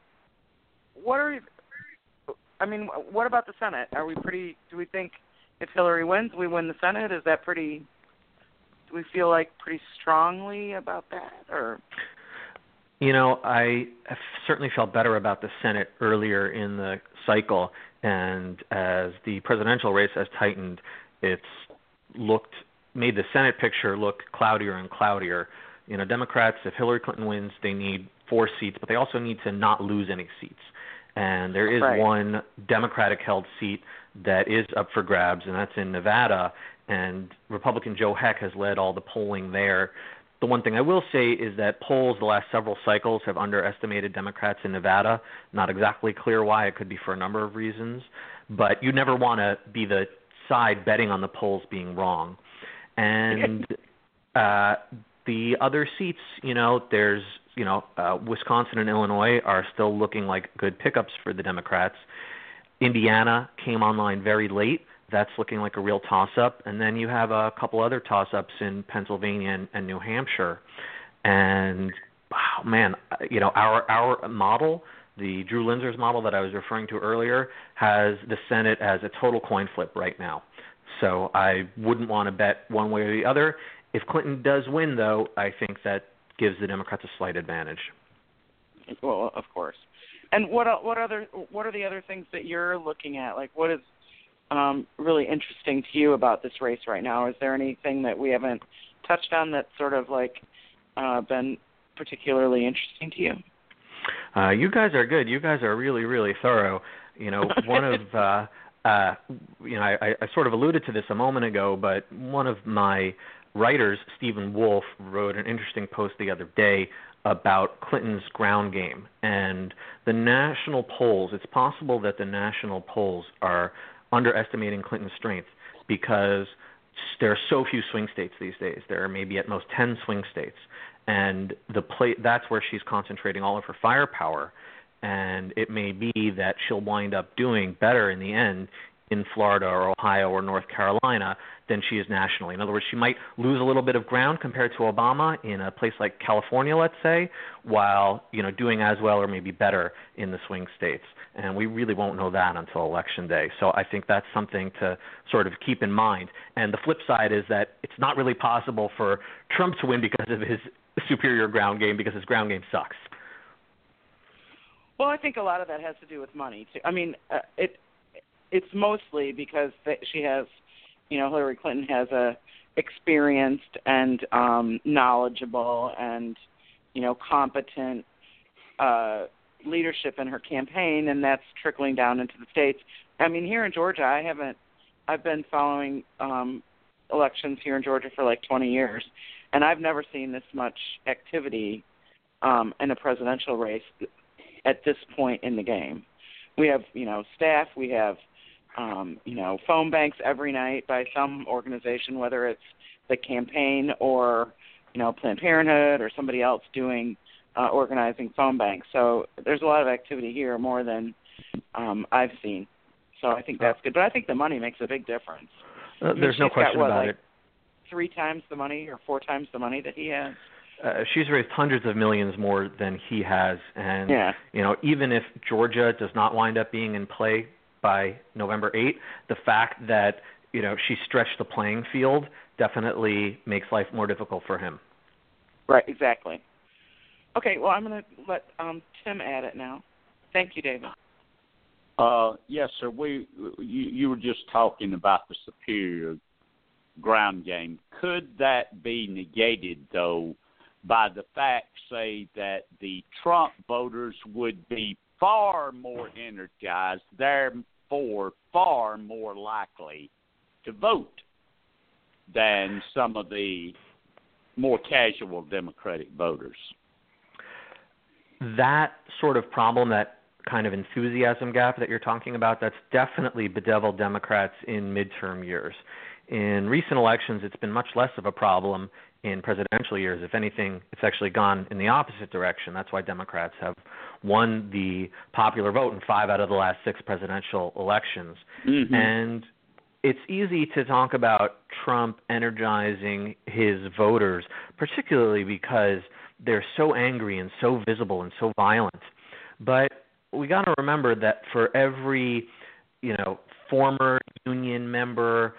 the Senate? Do we think if Hillary wins, we win the Senate? Is that do we feel like pretty strongly about that, or? You know, I have certainly felt better about the Senate earlier in the cycle, and as the presidential race has tightened, it's made the Senate picture look cloudier and cloudier. You know, Democrats, if Hillary Clinton wins, they need 4 seats, but they also need to not lose any seats. And there is one Democratic-held seat that is up for grabs, and that's in Nevada, and Republican Joe Heck has led all the polling there. The one thing I will say is that polls the last several cycles have underestimated Democrats in Nevada. Not exactly clear why. It could be for a number of reasons. But you never want to be the side betting on the polls being wrong. And the other seats, there's, Wisconsin and Illinois are still looking like good pickups for the Democrats. Indiana came online very late. That's looking like a real toss-up. And then you have a couple other toss-ups in Pennsylvania and New Hampshire. And, wow, man, our model, the Drew Linzer's model that I was referring to earlier, has the Senate as a total coin flip right now. So I wouldn't want to bet one way or the other. If Clinton does win, though, I think that gives the Democrats a slight advantage. Well, of course. And what are the other things that you're looking at? Like, what is really interesting to you about this race right now? Is there anything that we haven't touched on that's sort of like been particularly interesting to you? You guys are good. You guys are really, really thorough. One of I sort of alluded to this a moment ago, but one of my writers, Stephen Wolf, wrote an interesting post the other day about Clinton's ground game and the national polls. It's possible that the national polls are underestimating Clinton's strength because there are so few swing states these days. There are maybe at most 10 swing states, and that's where she's concentrating all of her firepower. And it may be that she'll wind up doing better in the end in Florida or Ohio or North Carolina than she is nationally. In other words, she might lose a little bit of ground compared to Obama in a place like California, let's say, while doing as well or maybe better in the swing states. And we really won't know that until Election Day. So I think that's something to sort of keep in mind. And the flip side is that it's not really possible for Trump to win because of his superior ground game, because his ground game sucks. Well, I think a lot of that has to do with money, too. I mean, it's mostly because she has, Hillary Clinton has a experienced and knowledgeable and, competent leadership in her campaign, and that's trickling down into the states. I mean, here in Georgia, I've been following elections here in Georgia for like 20 years, and I've never seen this much activity in a presidential race at this point in the game. We have, staff, we have, phone banks every night by some organization, whether it's the campaign or, Planned Parenthood or somebody else doing organizing phone banks. So there's a lot of activity here, more than I've seen. So I think that's good. But I think the money makes a big difference. There's no question about it. 3 times the money or 4 times the money that he has. She's raised hundreds of millions more than he has, and even if Georgia does not wind up being in play by November 8th, the fact that she stretched the playing field definitely makes life more difficult for him. Right, exactly. Okay, well, I'm going to let Tim add it now. Thank you, David. Yes, sir. You were just talking about the superior ground game. Could that be negated, though, by the fact, say, that the Trump voters would be far more energized, therefore far more likely to vote than some of the more casual Democratic voters? That sort of problem, that kind of enthusiasm gap that you're talking about, that's definitely bedeviled Democrats in midterm years. In recent elections, it's been much less of a problem in presidential years. If anything, it's actually gone in the opposite direction. That's why Democrats have won the popular vote in 5 out of the last 6 presidential elections. Mm-hmm. And it's easy to talk about Trump energizing his voters, particularly because they're so angry and so visible and so violent. But we got to remember that for every, former union member,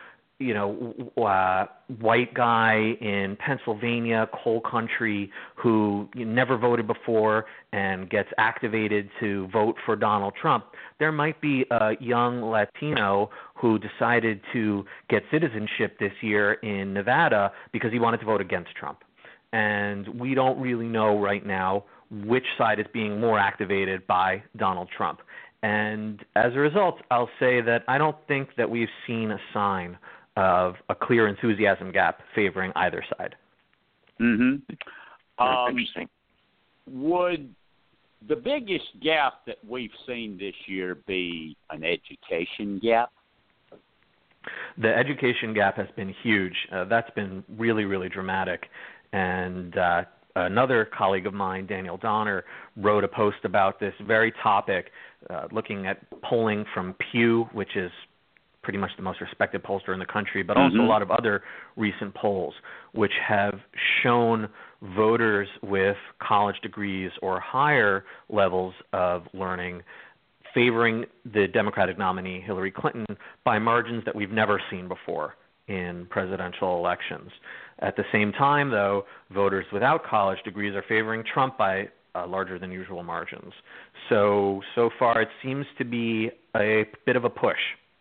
white guy in Pennsylvania, coal country, who never voted before and gets activated to vote for Donald Trump, there might be a young Latino who decided to get citizenship this year in Nevada because he wanted to vote against Trump. And we don't really know right now which side is being more activated by Donald Trump. And as a result, I'll say that I don't think that we've seen a sign of a clear enthusiasm gap favoring either side. Mm-hmm. Interesting. Would the biggest gap that we've seen this year be an education gap? The education gap has been huge. That's been really, really dramatic. And another colleague of mine, Daniel Donner, wrote a post about this very topic, looking at polling from Pew, which is pretty much the most respected pollster in the country, but also a lot of other recent polls, which have shown voters with college degrees or higher levels of learning favoring the Democratic nominee, Hillary Clinton, by margins that we've never seen before in presidential elections. At the same time, though, voters without college degrees are favoring Trump by larger than usual margins. So far it seems to be a bit of a push.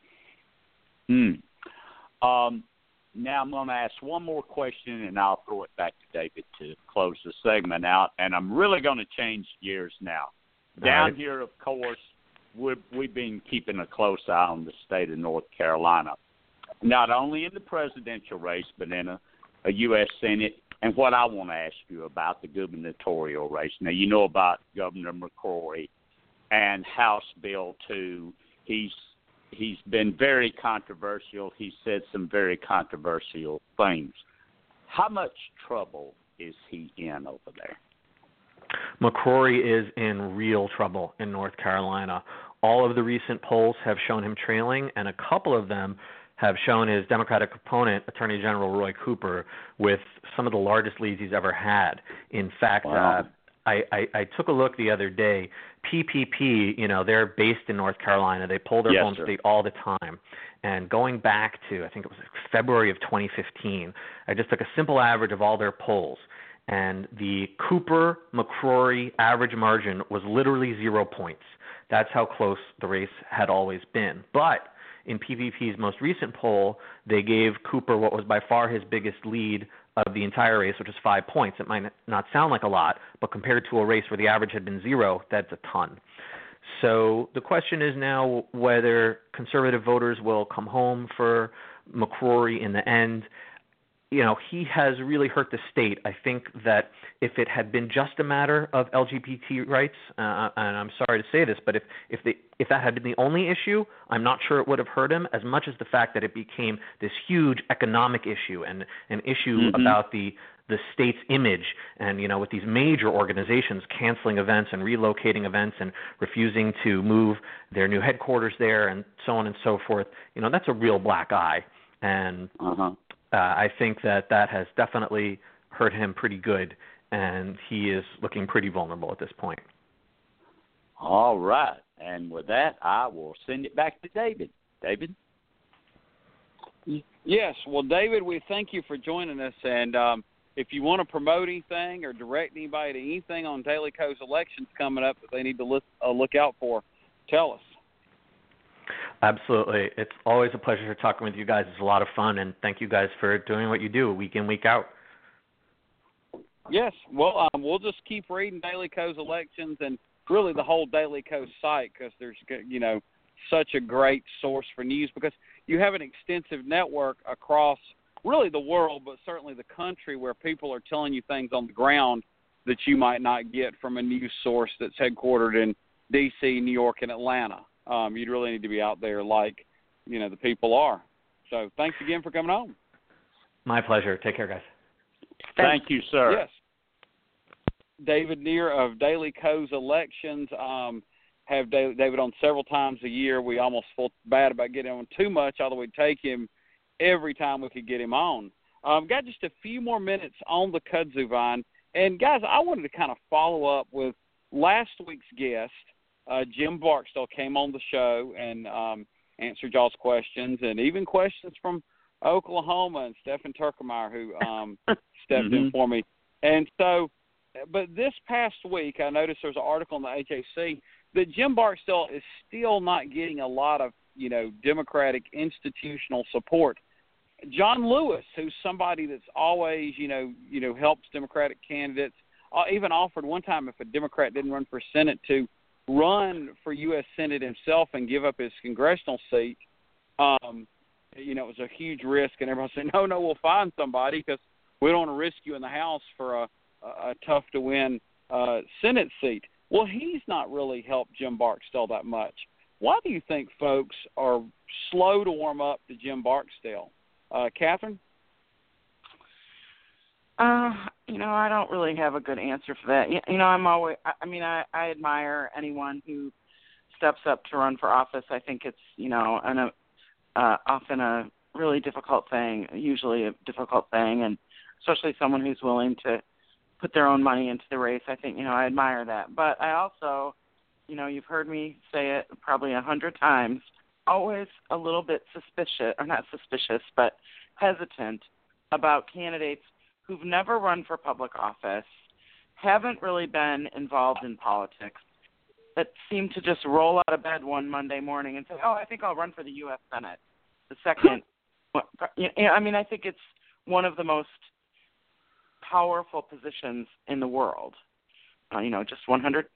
Now I'm going to ask one more question, and I'll throw it back to David to close the segment out. And I'm really going to change gears now. Down here, of course, we've been keeping a close eye on the state of North Carolina, not only in the presidential race, but in a U.S. Senate. And what I want to ask you about the gubernatorial race. Now, you know about Governor McCrory and House Bill 2. He's been very controversial. He said some very controversial things. How much trouble is he in over there? McCrory is in real trouble in North Carolina. All of the recent polls have shown him trailing, and a couple of them have shown his Democratic opponent, Attorney General Roy Cooper, with some of the largest leads he's ever had. In fact, wow. I took a look the other day. PPP, they're based in North Carolina. They poll their home state all the time. And going back to, I think it was February of 2015, I just took a simple average of all their polls. And the Cooper-McCrory average margin was literally 0 points. That's how close the race had always been. But in PPP's most recent poll, they gave Cooper what was by far his biggest lead of the entire race, which is 5 points. It might not sound like a lot, but compared to a race where the average had been 0, that's a ton. So the question is now whether conservative voters will come home for McCrory in the end. He has really hurt the state. I think that if it had been just a matter of LGBT rights, and I'm sorry to say this, but if that had been the only issue, I'm not sure it would have hurt him as much as the fact that it became this huge economic issue and an issue about the state's image and, with these major organizations canceling events and relocating events and refusing to move their new headquarters there and so on and so forth. That's a real black eye. And I think that has definitely hurt him pretty good, and he is looking pretty vulnerable at this point. All right. And with that, I will send it back to David. David? Yes. Well, David, we thank you for joining us. And if you want to promote anything or direct anybody to anything on Daily Kos elections coming up that they need to look out for, tell us. Absolutely. It's always a pleasure talking with you guys. It's a lot of fun, and thank you guys for doing what you do week in, week out. Yes. Well, we'll just keep reading Daily Kos elections and really the whole Daily Kos site because there's, such a great source for news because you have an extensive network across really the world, but certainly the country where people are telling you things on the ground that you might not get from a news source that's headquartered in D.C., New York, and Atlanta. You'd really need to be out there like, the people are. So thanks again for coming on. My pleasure. Take care, guys. Thank you, sir. Yes. David Neer of Daily Kos Elections. Have David on several times a year. We almost felt bad about getting on too much, although we'd take him every time we could get him on. Got just a few more minutes on the kudzu vine. And, guys, I wanted to kind of follow up with last week's guest. Jim Barksdale came on the show and answered y'all's questions and even questions from Oklahoma and Stephen Turkemeyer who stepped in for me. And so, but this past week I noticed there was an article in the HAC that Jim Barksdale is still not getting a lot of, Democratic institutional support. John Lewis, who's somebody that's always, helps Democratic candidates, even offered one time if a Democrat didn't run for Senate to run for U.S. Senate himself and give up his congressional seat. It was a huge risk, and everyone said, no, we'll find somebody because we don't want to risk you in the House for a tough-to-win Senate seat. Well, he's not really helped Jim Barksdale that much. Why do you think folks are slow to warm up to Jim Barksdale? Catherine? I don't really have a good answer for that. I admire anyone who steps up to run for office. I think it's, often a really difficult thing, usually a difficult thing, and especially someone who's willing to put their own money into the race. I think, I admire that. But I also, you've heard me say it probably 100 times, always a little bit but hesitant about candidates who've never run for public office, haven't really been involved in politics, that seem to just roll out of bed one Monday morning and say, I think I'll run for the U.S. Senate. The second, I think it's one of the most powerful positions in the world. Just 100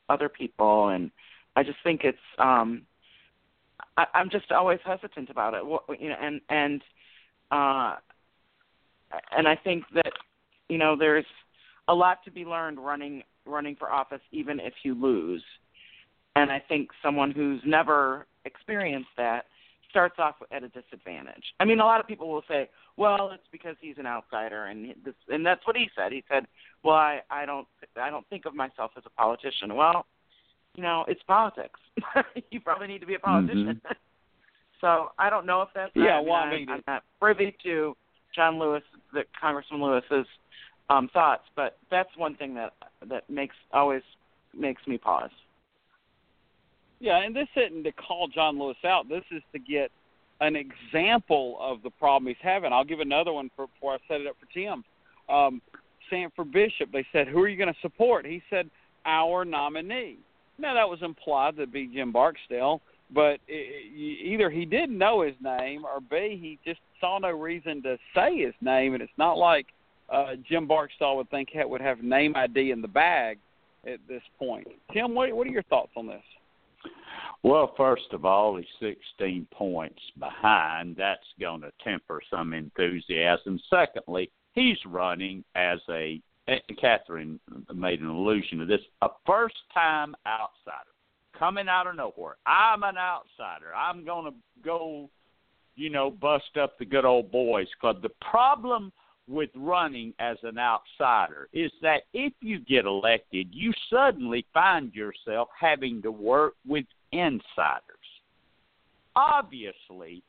other people, and I just think it's I'm just always hesitant about it. And I think that there's a lot to be learned running for office, even if you lose. And I think someone who's never experienced that starts off at a disadvantage. I mean, a lot of people will say, well, it's because he's an outsider, and that's what he said. He said, well, I don't think of myself as a politician. Well, it's politics. You probably need to be a politician. Mm-hmm. So I don't know if that's I'm not privy to Congressman Lewis's thoughts, but that's one thing that always makes me pause. Yeah, and this isn't to call John Lewis out. This is to get an example of the problem he's having. I'll give another one before I set it up for Tim. Sanford Bishop, they said, who are you going to support? He said, our nominee. Now, that was implied to be Jim Barksdale, but either he didn't know his name or B, he just saw no reason to say his name, and it's not like Jim Barksdale would think would have name ID in the bag at this point. Tim, what are your thoughts on this? Well, first of all, he's 16 points behind. That's going to temper some enthusiasm. Secondly, he's running as Catherine made an allusion to this, a first-time outsider coming out of nowhere. I'm an outsider. I'm going to go, bust up the good old boys club. The problem with running as an outsider is that if you get elected, you suddenly find yourself having to work with insiders. Obviously,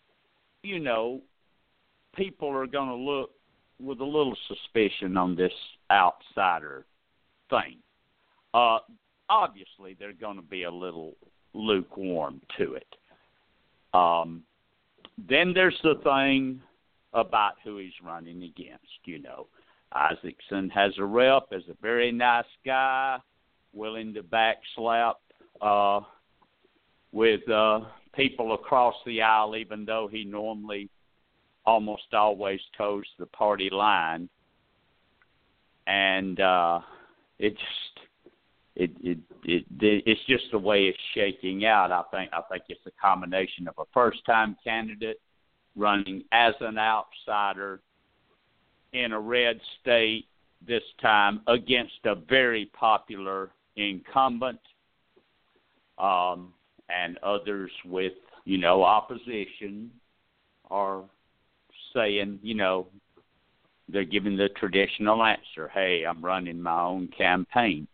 people are going to look with a little suspicion on this outsider thing. Obviously, they're going to be a little lukewarm to it. Then there's the thing about who he's running against. Isaacson has a rep as a very nice guy, willing to backslap with people across the aisle, even though he normally almost always toes the party line. And it's just the way it's shaking out. I think it's a combination of a first-time candidate running as an outsider in a red state, this time against a very popular incumbent, and others with, opposition are saying, they're giving the traditional answer, hey, I'm running my own campaign.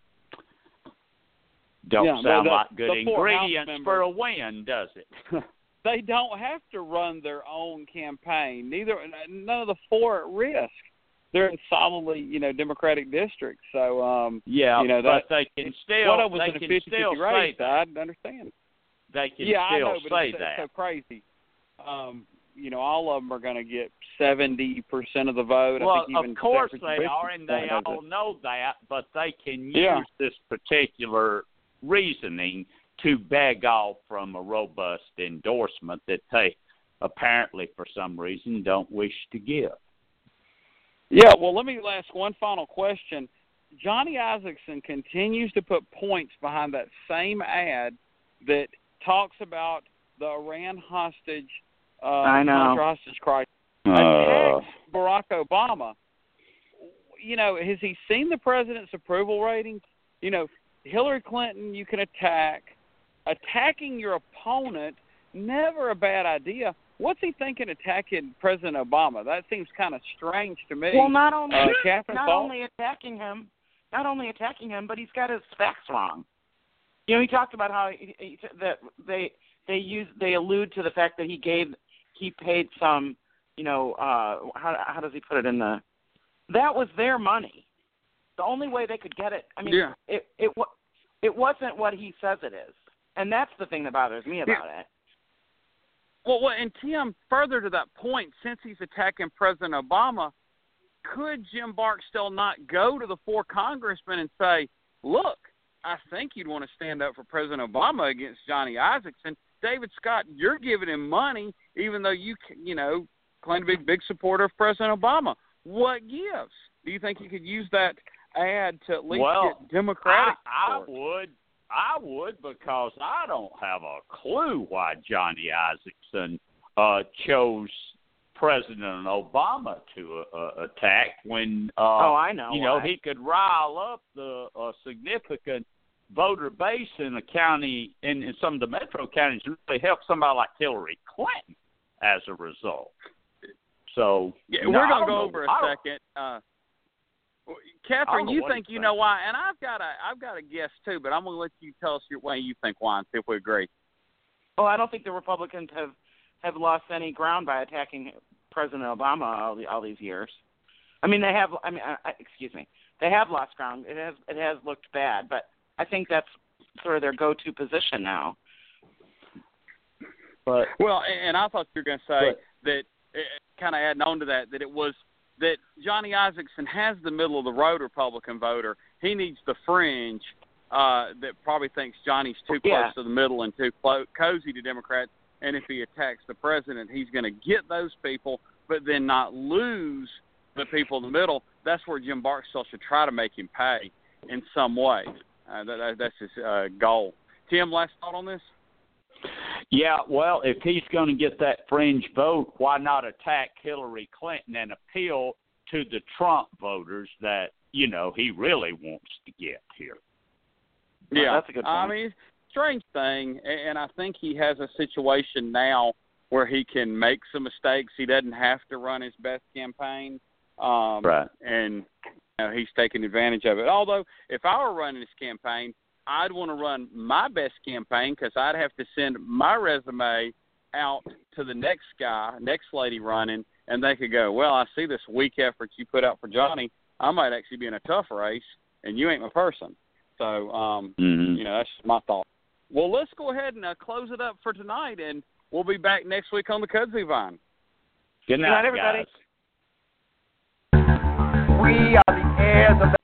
Don't sound like good ingredients for a win, does it? They don't have to run their own campaign. None of the four are at risk. They're in solidly, Democratic districts. So, but they can still. What was an 50-50 race? I understand. They can still I know, but say it's that. so crazy. All of them are going to get 70% of the vote. Well, I think even of course they Bishop's are, and they all know that. But they can use Yeah. this particular reasoning to beg off from a robust endorsement that they apparently, for some reason, don't wish to give. Yeah, well, let me ask one final question. Johnny Isaacson continues to put points behind that same ad that talks about the Iran hostage, hostage crisis, attacks Barack Obama. Has he seen the president's approval ratings? Hillary Clinton you can attack. Attacking your opponent, never a bad idea. What's he thinking attacking President Obama? That seems kind of strange to me. Well, not only attacking him, but he's got his facts wrong. He talked about how they allude to the fact that he paid some, how does he put it that was their money. The only way they could get it, it wasn't what he says it is. And that's the thing that bothers me about it. Well, and Tim, further to that point, since he's attacking President Obama, could Jim Barksdale not go to the four congressmen and say, look, I think you'd want to stand up for President Obama against Johnny Isaacson. David Scott, you're giving him money, even though you claim to be a big supporter of President Obama. What gives? Do you think he could use that ad to at least get Democratic support? I would because I don't have a clue why Johnny Isakson chose President Obama to attack when I know. He could rile up the significant voter base in the county in some of the metro counties and really help somebody like Hillary Clinton as a result. So we're going to go over a second. Catherine, you think you know why? And I've got a guess too, but I'm going to let you tell us your way you think why and see if we agree. Well, I don't think the Republicans have lost any ground by attacking President Obama all these years. I mean, they have. Excuse me, they have lost ground. It has looked bad, but I think that's sort of their go-to position now. But and I thought you were going to say that, kind of adding on to that it was that Johnny Isakson has the middle of the road Republican voter. He needs the fringe that probably thinks Johnny's too close to the middle and too cozy to Democrats. And if he attacks the president, he's going to get those people, but then not lose the people in the middle. That's where Jim Barksdale should try to make him pay in some way. That's his goal. Tim, last thought on this? Yeah, well, if he's going to get that fringe vote, why not attack Hillary Clinton and appeal to the Trump voters that, he really wants to get here? Yeah, that's a good point. I mean, strange thing, and I think he has a situation now where he can make some mistakes. He doesn't have to run his best campaign, right? And he's taking advantage of it. Although, if I were running his campaign, I'd want to run my best campaign because I'd have to send my resume out to the next guy, next lady running, and they could go, well, I see this weak effort you put out for Johnny. I might actually be in a tough race, and you ain't my person. So, that's my thought. Well, let's go ahead and close it up for tonight, and we'll be back next week on the Kudzu Vine. Good night, everybody. Guys. We are the heirs of